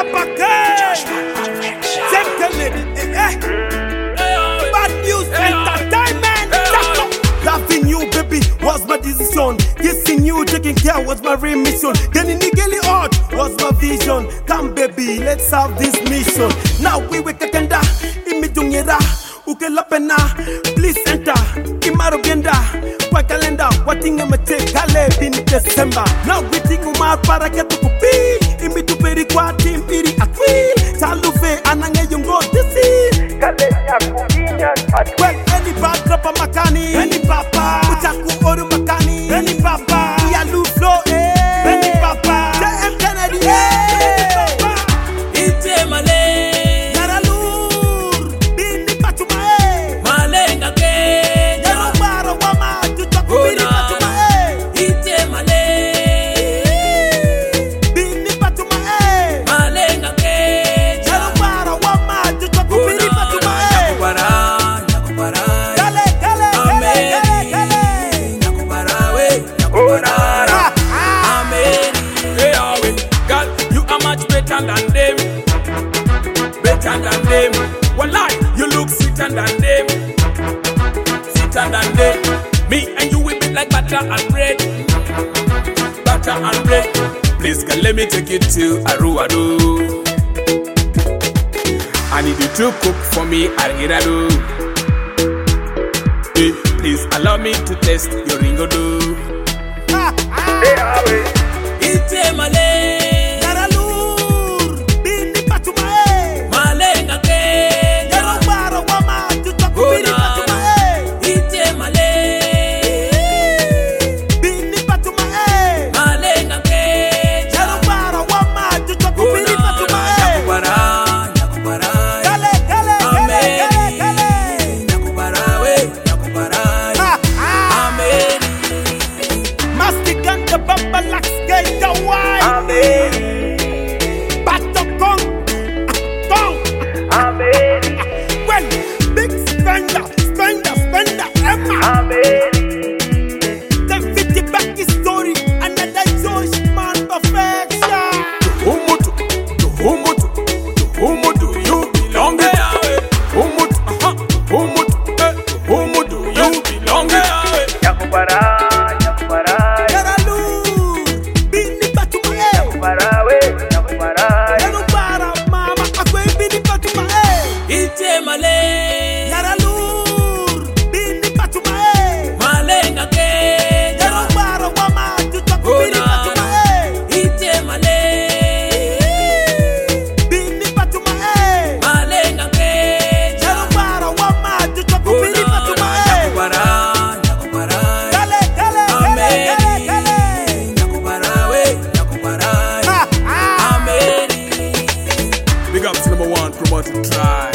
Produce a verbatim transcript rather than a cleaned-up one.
Tapake, Bad News Entertainment. Loving you, baby, was my decision. Kissing you, taking care was my real mission. Getting nigga hot was my vision. Come, baby, let's have this mission. Now we wake kenda, imidungera, ukela pena. Please enter, imaro genda. Kwa kalenda, watinga mate kale bin December. Now we think umar para ketu kupi. Imituperi kwa timpiri akwi. Talufe anange yungo disi. Kale ya kukinya atwi. Well, any bad drop makani, any papa. Utaku oru makani, any papa. Ya lu flow, eh. Any papa. J M Kennedy, eh. Ite male. Yaralur. Bini patuma, eh. Malenga ke. Yarubaro wama. Tutaku bini patuma, eh. Ite male. Bini patuma, eh. Malenga ke. Yarubaro wama. Tutaku bini patuma, eh. Nakubara, nakubara. Kale, kale, kale, kale, kale. Nakubara, we. Nakubara. Amen. Hey, Awe, girl, you are much better than them. Better than them. Wallahi, you look sweeter than them. Sweeter than them. Me and you will be like butter and bread. Butter and bread. Please, girl, let me take you to Aruado. I need you to cook for me, Argirado. Hey, please allow me to test your ringodo. Ite male. Yaralur. Bini patuma, eh. Malenga ke. Yarubaro wama. Tutaku bini patuma, eh. Ite male. Bini patuma, eh. Malenga ke. Yarubaro wama. Tutaku bini patuma, eh. Nakubara, nakubara. Kale, kale, kale, kale, kale. Nakubara, we. Nakubara. Amen. Masticante bamba lax gay the wine. Amen. Bato kong, kong. Amen. Well, big spender, spender, spender, Emma. Amen. The fifty back story, another Josh man perfection. Umutu, to Umutu, to Umutu, you belong here. Umutu, aha, Umutu, eh, to Umutu, you belong here. Nakubara, nakubara. Yaralur, bini batuma, eh. Nakubara, we. Nakubara. Yarubara mama, akwe bini batuma, eh. Ite male. Yaralur, bini batuma, eh. Malenga ke. Yarubara wama, tutaku bini batuma, eh. Ite male. Bini batuma, eh. Malenga ke. Yarubara wama, tutaku bini batuma, eh. Nakubara, nakubara. Kale, kale, kale, kale, kale. Nakubara, we. Nakubara. Ah, ah. Amen. Big up to number one promoter, try.